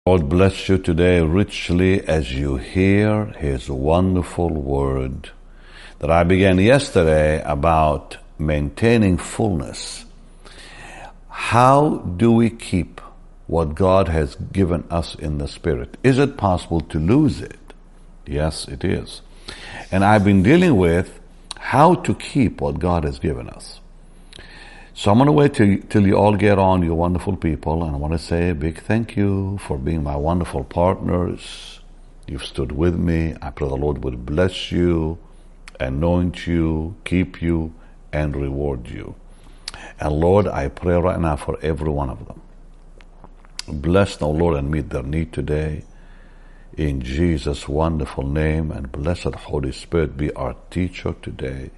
Lord bless you today richly as you hear His wonderful word that I began yesterday about maintaining fullness. How do we keep what God has given us in the Spirit? Is it possible to lose it? Yes, it is. And I've been dealing with how to keep what God has given us. So I'm going to wait till you all get on, you wonderful people, and I want to say a big thank you for being my wonderful partners. You've stood with me. I pray the Lord would bless you, anoint you, keep you, and reward you. And Lord, I pray right now for every one of them. Bless them, Lord, and meet their need today. In Jesus' wonderful name, and blessed Holy Spirit be our teacher today.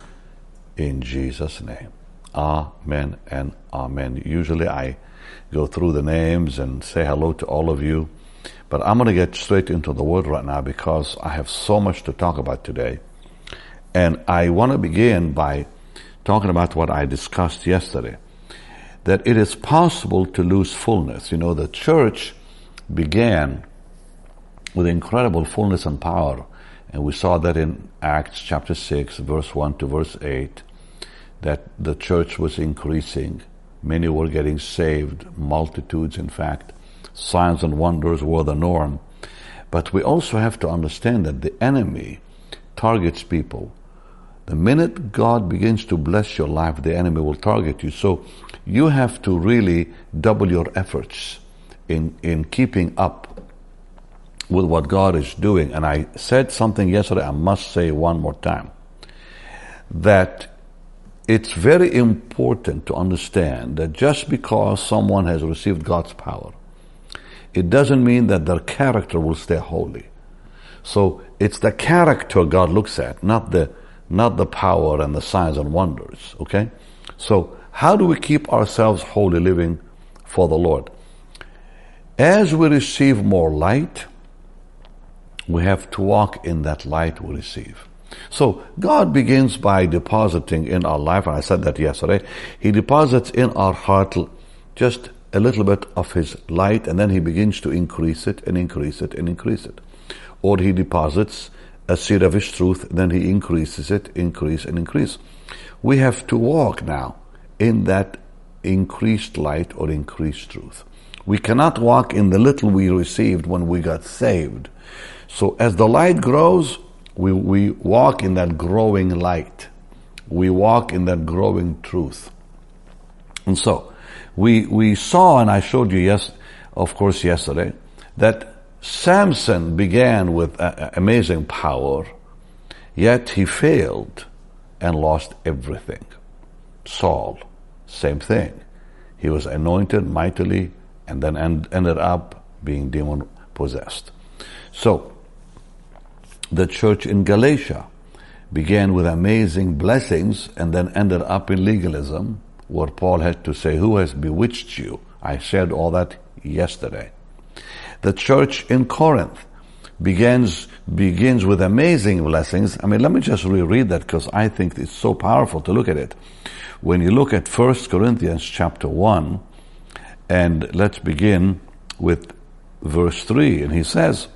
In Jesus' name. Amen and amen. Usually I go through the names and say hello to all of you, but I'm going to get straight into the word right now because I have so much to talk about today. And I want to begin by talking about what I discussed yesterday, that it is possible to lose fullness. You know, the church began with incredible fullness and power, and we saw that in Acts chapter 6, verse 1 to verse 8, that the church was increasing. Many were getting saved, multitudes in fact. Signs and wonders were the norm. But we also have to understand that the enemy targets people. The minute God begins to bless your life, the enemy will target you. So you have to really double your efforts in keeping up with what God is doing. And I said something yesterday, I must say one more time, that it's very important to understand that just because someone has received God's power, it doesn't mean that their character will stay holy. So it's the character God looks at, not the power and the signs and wonders, okay? So how do we keep ourselves holy living for the Lord? As we receive more light, we have to walk in that light we receive. So God begins by depositing in our life, and I said that yesterday, He deposits in our heart just a little bit of His light, and then He begins to increase it and increase it and increase it. Or He deposits a seed of His truth, and then He increases it, increase and increase. We have to walk now in that increased light or increased truth. We cannot walk in the little we received when we got saved. So as the light grows, we walk in that growing light. We walk in that growing truth. And so, we saw, and I showed you yesterday, that Samson began with amazing power, yet he failed and lost everything. Saul, same thing. He was anointed mightily and then ended up being demon possessed. So, the church in Galatia began with amazing blessings and then ended up in legalism, where Paul had to say, "Who has bewitched you?" I shared all that yesterday. The church in Corinth begins with amazing blessings. I mean, let me just reread that because I think it's so powerful to look at it. When you look at 1 Corinthians chapter 1, and let's begin with verse 3, and he says,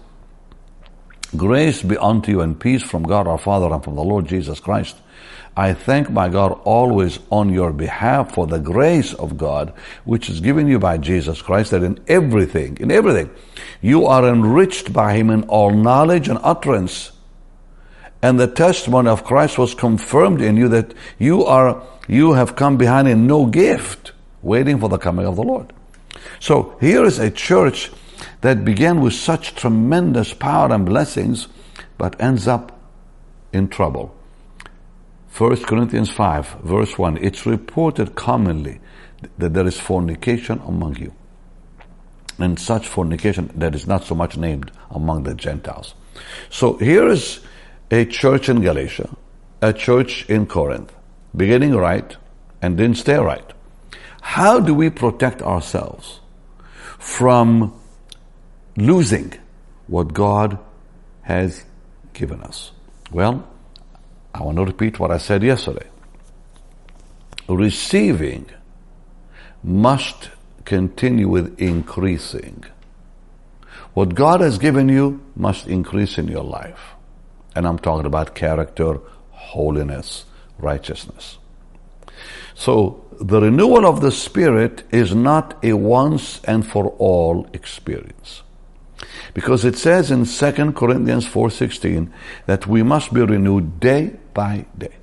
"Grace be unto you and peace from God our Father and from the Lord Jesus Christ. I thank my God always on your behalf for the grace of God, which is given you by Jesus Christ, that in everything, you are enriched by Him in all knowledge and utterance. And the testimony of Christ was confirmed in you, that you have come behind in no gift, waiting for the coming of the Lord." So here is a church that began with such tremendous power and blessings, but ends up in trouble. 1 Corinthians 5, verse 1, it's reported commonly that there is fornication among you, and such fornication that is not so much named among the Gentiles. So here is a church in Galatia, a church in Corinth, beginning right and didn't stay right. How do we protect ourselves from losing what God has given us? Well, I want to repeat what I said yesterday. Receiving must continue with increasing. What God has given you must increase in your life. And I'm talking about character, holiness, righteousness. So the renewal of the Spirit is not a once and for all experience. Because it says in 2 Corinthians 4:16 that we must be renewed day by day.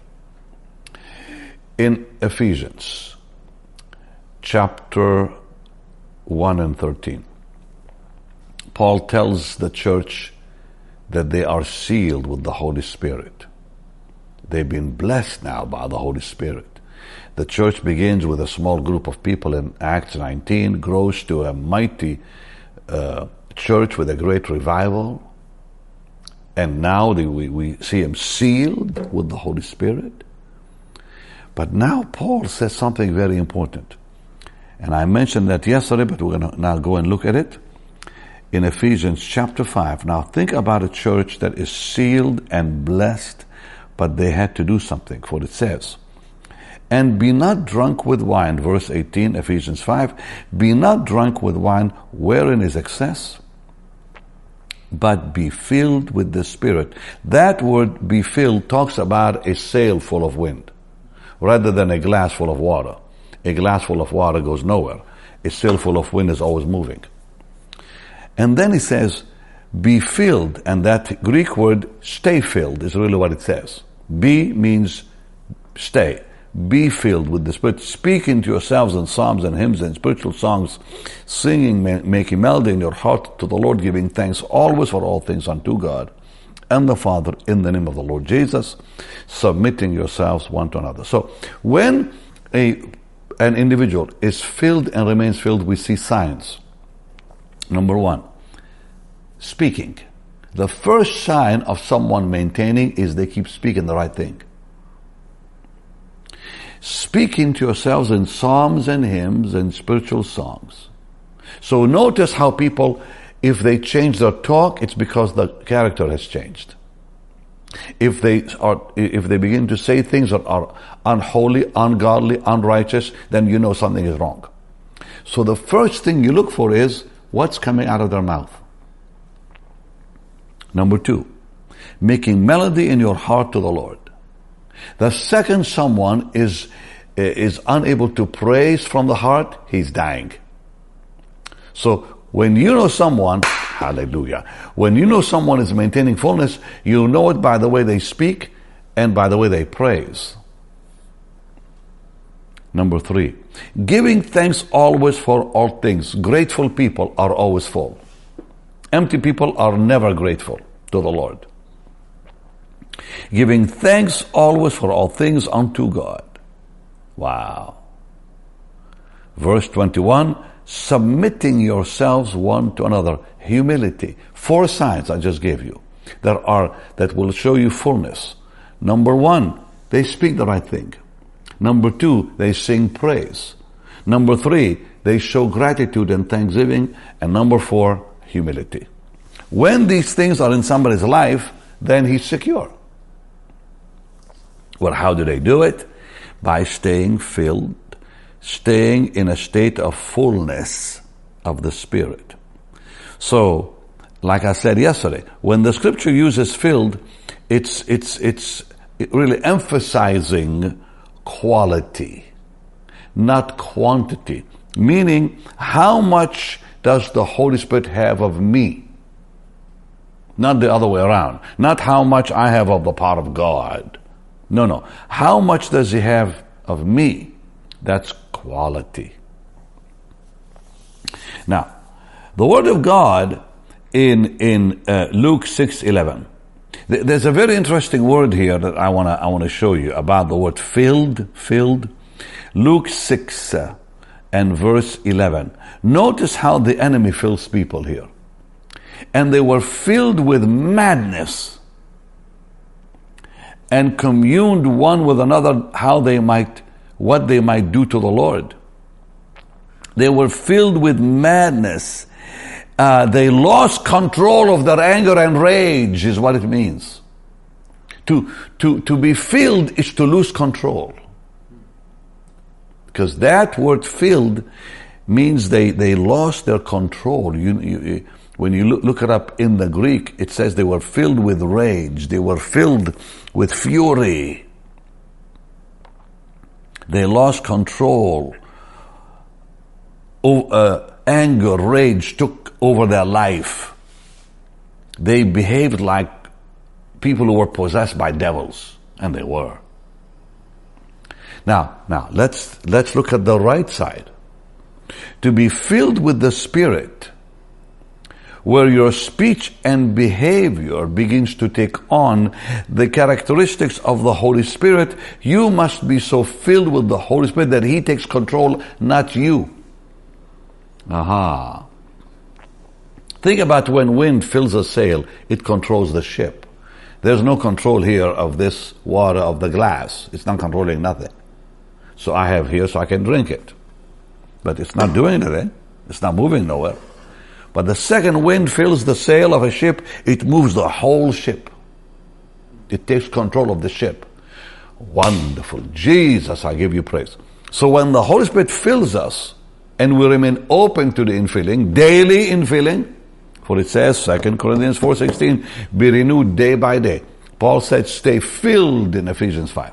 In Ephesians chapter 1 and 13, Paul tells the church that they are sealed with the Holy Spirit. They've been blessed now by the Holy Spirit. The church begins with a small group of people in Acts 19, grows to a mighty church with a great revival. And now we see them sealed with the Holy Spirit. But now Paul says something very important. And I mentioned that yesterday, but we're going to now go and look at it. In Ephesians chapter 5. Now think about a church that is sealed and blessed, but they had to do something, for it says, and be not drunk with wine, verse 18, Ephesians 5, be not drunk with wine wherein is excess, but be filled with the Spirit. That word be filled talks about a sail full of wind, rather than a glass full of water. A glass full of water goes nowhere. A sail full of wind is always moving. And then he says, be filled, and that Greek word, stay filled, is really what it says. Be means stay. Be filled with the Spirit. Speaking to yourselves in psalms and hymns and spiritual songs, singing, making melody in your heart to the Lord, giving thanks always for all things unto God and the Father in the name of the Lord Jesus, submitting yourselves one to another. So when an individual is filled and remains filled, we see signs. Number one, speaking. The first sign of someone maintaining is they keep speaking the right thing. Speaking to yourselves in psalms and hymns and spiritual songs. So notice how people, if they change their talk, it's because the character has changed. If they begin to say things that are unholy, ungodly, unrighteous, then you know something is wrong. So the first thing you look for is what's coming out of their mouth. Number two, making melody in your heart to the Lord. The second someone is unable to praise from the heart, he's dying. So when you know someone, hallelujah, when you know someone is maintaining fullness, you know it by the way they speak and by the way they praise. Number three, giving thanks always for all things. Grateful people are always full. Empty people are never grateful to the Lord. Giving thanks always for all things unto God. Wow. Verse 21, submitting yourselves one to another. Humility. 4 signs I just gave you that will show you fullness. Number 1, they speak the right thing. Number 2, they sing praise. Number 3, they show gratitude and thanksgiving. And number 4, humility. When these things are in somebody's life, then he's secure. Well, how do they do it? By staying filled, staying in a state of fullness of the Spirit. So, like I said yesterday, when the scripture uses filled, it's really emphasizing quality, not quantity. Meaning, how much does the Holy Spirit have of me? Not the other way around. Not how much I have of the power of God. No. How much does he have of me? That's quality. Now, the Word of God in Luke 6:11. There's a very interesting word here that I want to show you about the word filled. Luke 6 and verse 11. Notice how the enemy fills people here. And they were filled with madness and communed one with another what they might do to the Lord. They were filled with madness. They lost control of their anger and rage is what it means. To be filled is to lose control. Because that word filled means they lost their control. When you look it up in the Greek, it says they were filled with rage. They were filled with fury. They lost control. Anger, rage took over their life. They behaved like people who were possessed by devils, and they were. Now, let's look at the right side. To be filled with the Spirit, where your speech and behavior begins to take on the characteristics of the Holy Spirit, you must be so filled with the Holy Spirit that He takes control, not you. Aha. Think about when wind fills a sail, it controls the ship. There's no control here of this water, of the glass. It's not controlling nothing. So I have here so I can drink it. But it's not doing anything. It's not moving nowhere. But the second wind fills the sail of a ship, it moves the whole ship. It takes control of the ship. Wonderful. Jesus, I give you praise. So when the Holy Spirit fills us, and we remain open to the infilling, daily infilling, for it says, 2 Corinthians 4:16, be renewed day by day. Paul said, stay filled in Ephesians 5.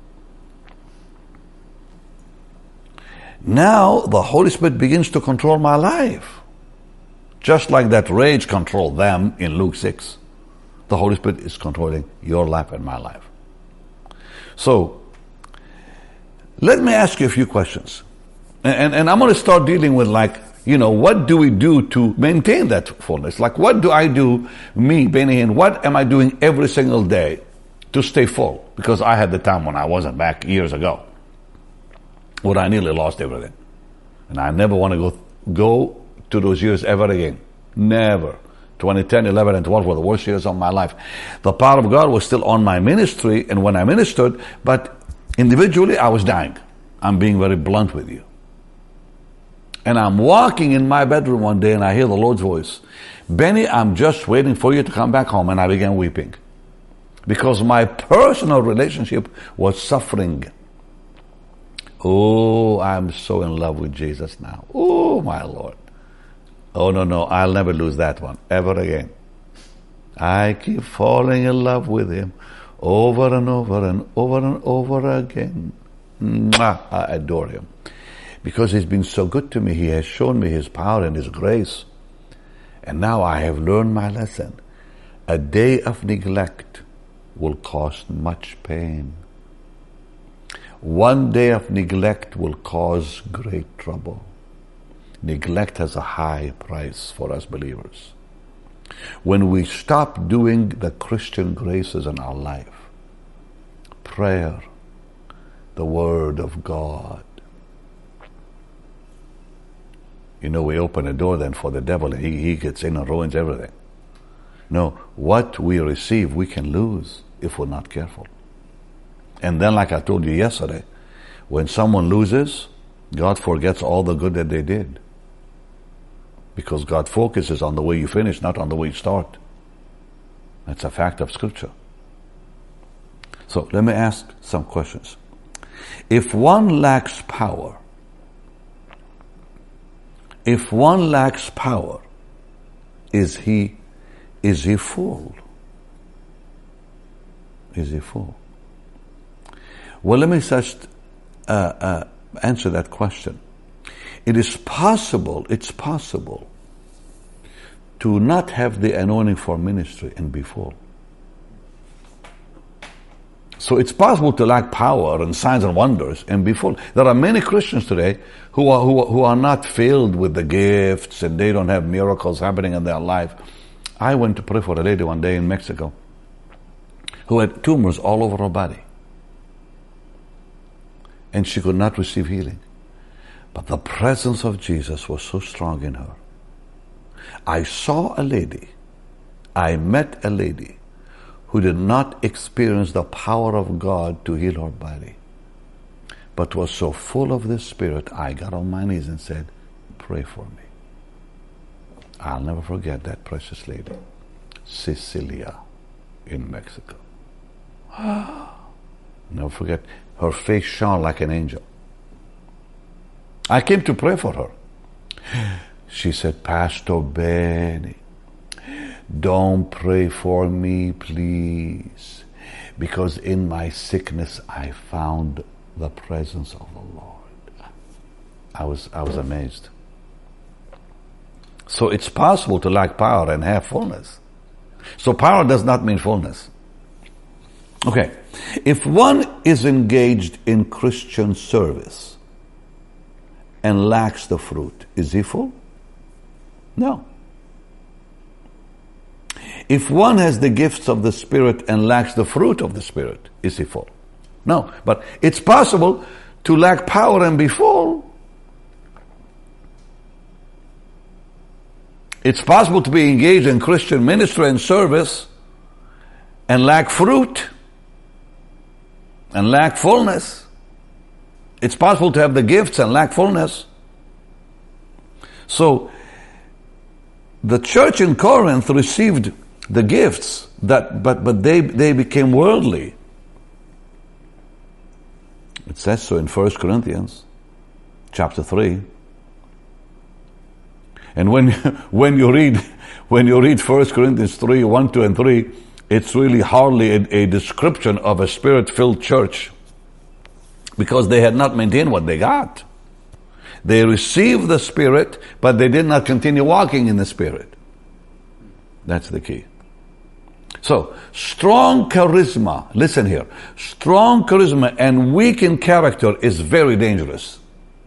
Now, the Holy Spirit begins to control my life. Just like that rage controlled them in Luke 6. The Holy Spirit is controlling your life and my life. So, let me ask you a few questions. And I'm going to start dealing with what do we do to maintain that fullness? Like, what do I do, me, Benny Hinn, what am I doing every single day to stay full? Because I had the time when I wasn't back years ago, where I nearly lost everything. And I never want to go to those years ever again. Never. 2010, 11, and 12 were the worst years of my life. The power of God was still on my ministry, and when I ministered, but individually I was dying. I'm being very blunt with you. And I'm walking in my bedroom one day and I hear the Lord's voice. Benny, I'm just waiting for you to come back home. And I began weeping. Because my personal relationship was suffering. Oh, I'm so in love with Jesus now. Oh, my Lord. Oh, no, I'll never lose that one ever again. I keep falling in love with Him over and over and over and over again. Mwah, I adore Him. Because He's been so good to me. He has shown me His power and His grace. And now I have learned my lesson. A day of neglect will cause much pain. One day of neglect will cause great trouble. Neglect has a high price for us believers. When we stop doing the Christian graces in our life, prayer, the Word of God, we open a door then for the devil and he gets in and ruins everything. No, what we receive we can lose if we're not careful. And then, like I told you yesterday, when someone loses, God forgets all the good that they did. Because God focuses on the way you finish, not on the way you start. That's a fact of Scripture. So let me ask some questions. If one lacks power, is he full? Is he full? Well, let me just answer that question. It's possible to not have the anointing for ministry and be full. So it's possible to lack power and signs and wonders and be full. There are many Christians today who are not filled with the gifts and they don't have miracles happening in their life. I went to pray for a lady one day in Mexico who had tumors all over her body. And she could not receive healing. But the presence of Jesus was so strong in her. I met a lady who did not experience the power of God to heal her body, but was so full of the Spirit, I got on my knees and said, pray for me. I'll never forget that precious lady, Cecilia, in Mexico. Never forget, her face shone like an angel. I came to pray for her. She said, Pastor Benny, don't pray for me, please, because in my sickness I found the presence of the Lord. I was amazed. So it's possible to lack power and have fullness. So power does not mean fullness. Okay. If one is engaged in Christian service and lacks the fruit, is he full? No. If one has the gifts of the Spirit and lacks the fruit of the Spirit, is he full? No. But it's possible to lack power and be full. It's possible to be engaged in Christian ministry and service and lack fruit and lack fullness. It's possible to have the gifts and lack fullness. So, the church in Corinth received the gifts, but they became worldly. It says so in 1 Corinthians chapter 3. And when you read 1 Corinthians 3, 1, 2, and 3, it's really hardly a description of a Spirit-filled church, because they had not maintained what they got. They received the Spirit, but they did not continue walking in the Spirit. That's the key. So, strong charisma, listen here, strong charisma and weak in character is very dangerous.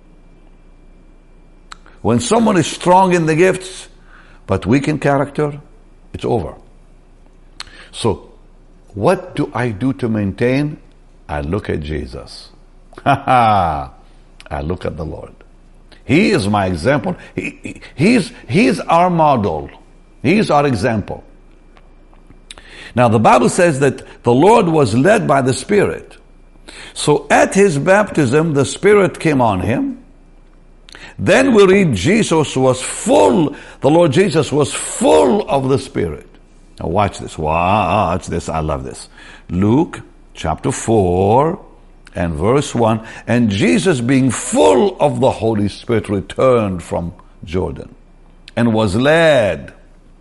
When someone is strong in the gifts, but weak in character, it's over. So, what do I do to maintain? I look at Jesus. I look at the Lord. He is my example. He's our model. He's our example. Now, the Bible says that the Lord was led by the Spirit. So, at his baptism, the Spirit came on him. Then we read the Lord Jesus was full of the Spirit. Now watch this. Watch this. I love this. Luke chapter 4 and verse 1. And Jesus, being full of the Holy Spirit, returned from Jordan and was led.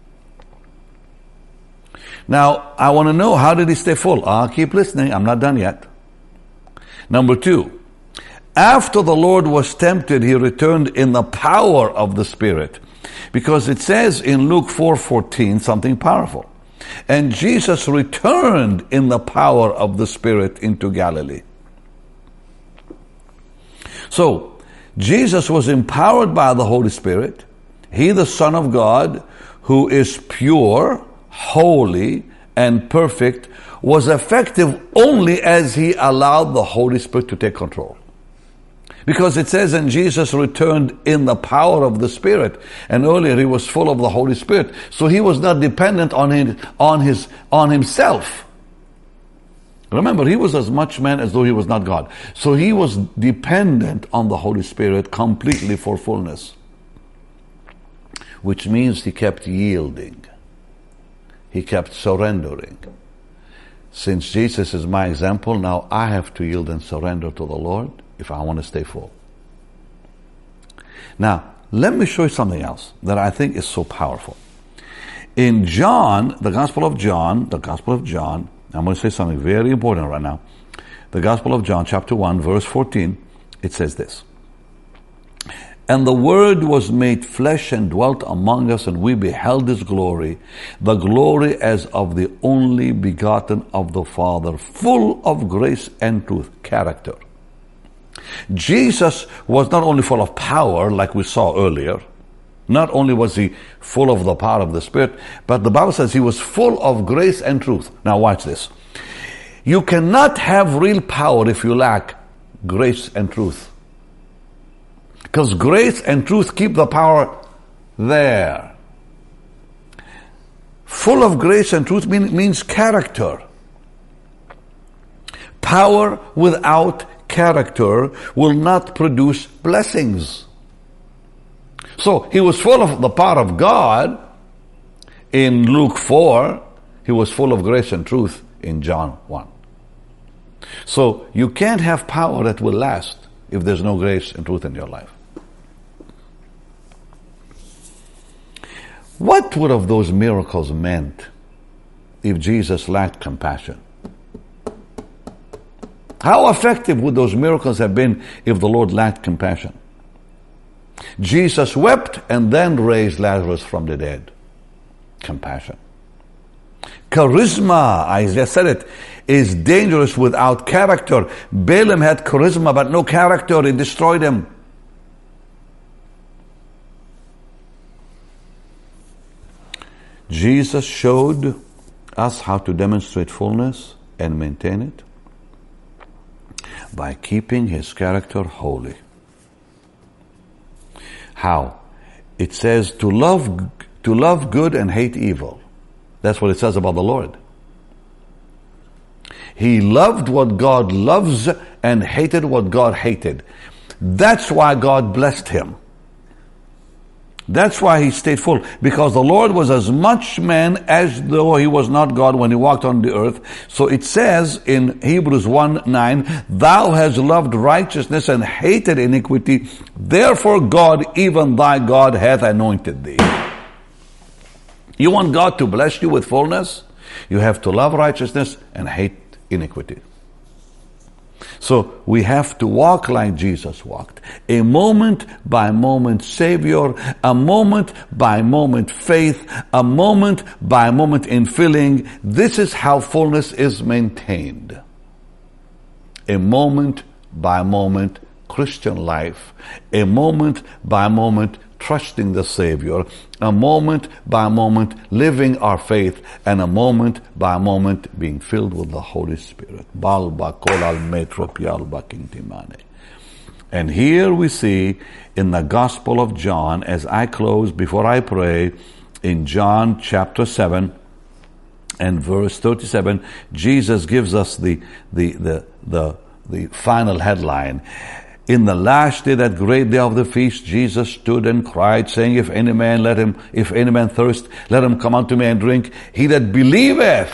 Now, I want to know, how did he stay full? Keep listening. I'm not done yet. Number 2. After the Lord was tempted, he returned in the power of the Spirit. Because it says in Luke 4:14 something powerful. And Jesus returned in the power of the Spirit into Galilee. So, Jesus was empowered by the Holy Spirit. He, the Son of God, who is pure, holy, and perfect, was effective only as he allowed the Holy Spirit to take control. Because it says, and Jesus returned in the power of the Spirit. And earlier he was full of the Holy Spirit. So he was not dependent on himself. Remember, he was as much man as though he was not God. So he was dependent on the Holy Spirit completely for fullness. Which means he kept yielding. He kept surrendering. Since Jesus is my example, now I have to yield and surrender to the Lord if I want to stay full. Now, let me show you something else that I think is so powerful. In John, the Gospel of John, I'm going to say something very important right now. The Gospel of John, chapter 1, verse 14, it says this. And the Word was made flesh and dwelt among us, and we beheld His glory, the glory as of the only begotten of the Father, full of grace and truth, character. Jesus was not only full of power, like we saw earlier, not only was he full of the power of the Spirit, but the Bible says he was full of grace and truth. Now watch this. You cannot have real power if you lack grace and truth. Because grace and truth keep the power there. Full of grace and truth means character. Power without character will not produce blessings. So he was full of the power of God in Luke 4. He was full of grace and truth in John 1. So you can't have power that will last if there's no grace and truth in your life. What would have those miracles meant if Jesus lacked compassion? How effective would those miracles have been if the Lord lacked compassion? Jesus wept and then raised Lazarus from the dead. Compassion. Charisma, Isaiah said it, is dangerous without character. Balaam had charisma but no character. It destroyed him. Jesus showed us how to demonstrate fullness and maintain it by keeping his character holy. How? It says to love good and hate evil. That's what it says about the Lord. He loved what God loves and hated what God hated. That's why God blessed him. That's why he stayed full. Because the Lord was as much man as though he was not God when he walked on the earth. So it says in Hebrews 1:9, thou hast loved righteousness and hated iniquity. Therefore God, even thy God, hath anointed thee. You want God to bless you with fullness? You have to love righteousness and hate iniquity. So we have to walk like Jesus walked. A moment by moment Savior, a moment by moment faith, a moment by moment infilling. This is how fullness is maintained. A moment by moment Christian life, a moment by moment trusting the Savior, a moment by moment living our faith, and a moment by moment being filled with the Holy Spirit. And here we see in the Gospel of John, as I close, before I pray, in John chapter 7 and verse 37, Jesus gives us the final headline. In the last day, that great day of the feast, Jesus stood and cried, saying, if any man thirst, let him come unto me and drink. He that believeth,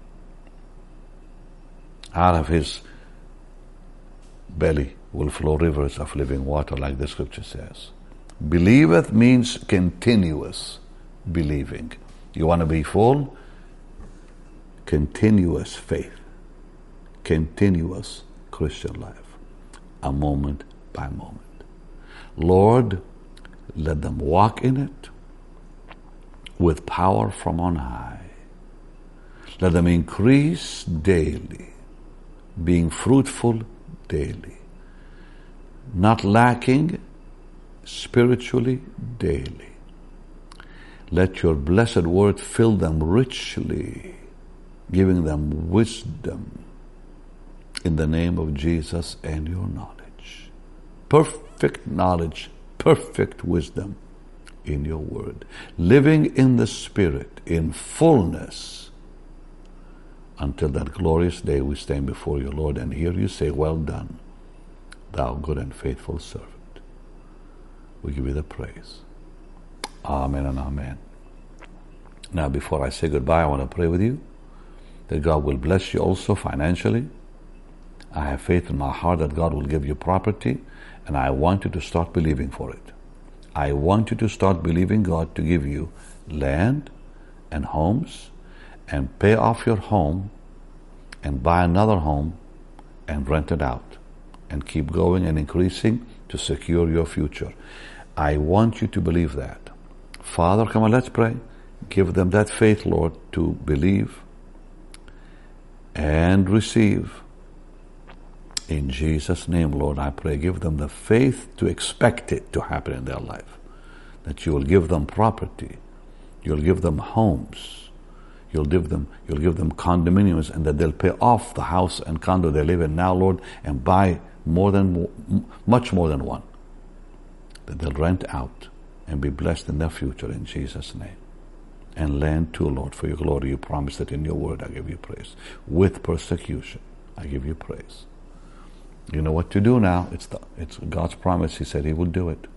out of his belly will flow rivers of living water, like the scripture says. Believeth means continuous believing. You want to be full? Continuous faith. Continuous Christian life. A moment by moment. Lord, let them walk in it with power from on high. Let them increase daily, being fruitful daily, not lacking spiritually daily. Let your blessed word fill them richly, giving them wisdom in the name of Jesus and your knowledge. Perfect knowledge, perfect wisdom in your word. Living in the Spirit, in fullness, until that glorious day we stand before you, Lord, and hear you say, well done, thou good and faithful servant. We give you the praise. Amen and amen. Now, before I say goodbye, I want to pray with you that God will bless you also financially. I have faith in my heart that God will give you property, and I want you to start believing for it. I want you to start believing God to give you land and homes, and pay off your home and buy another home and rent it out and keep going and increasing to secure your future. I want you to believe that. Father, come on, let's pray. Give them that faith, Lord, to believe and receive. In Jesus' name, Lord, I pray, give them the faith to expect it to happen in their life. That you will give them property. You'll give them homes. You'll give them condominiums, and that they'll pay off the house and condo they live in now, Lord, and buy much more than one. That they'll rent out and be blessed in their future in Jesus' name. And land too, Lord, for your glory. You promised it in your word. I give you praise. With persecution, I give you praise. You know what to do now. It's God's promise. He said He will do it.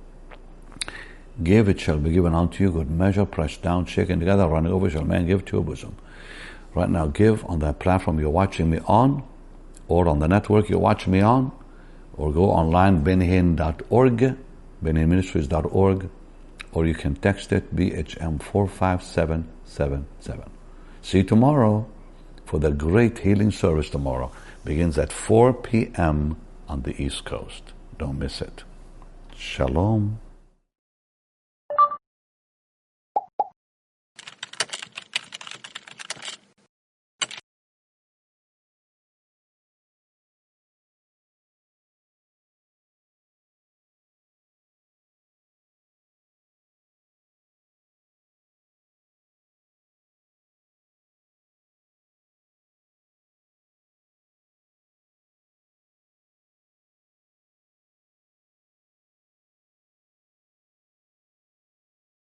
Give, it shall be given unto you. Good measure, pressed down, shaken together, running over, shall man give to your bosom. Right now, give on that platform you're watching me on, or on the network you're watching me on, or go online, bennyhinn.org, bennyhinnministries.org, or you can text it BHM 45777. See you tomorrow for the great healing service tomorrow. Begins at 4 p.m. on the East Coast. Don't miss it. Shalom.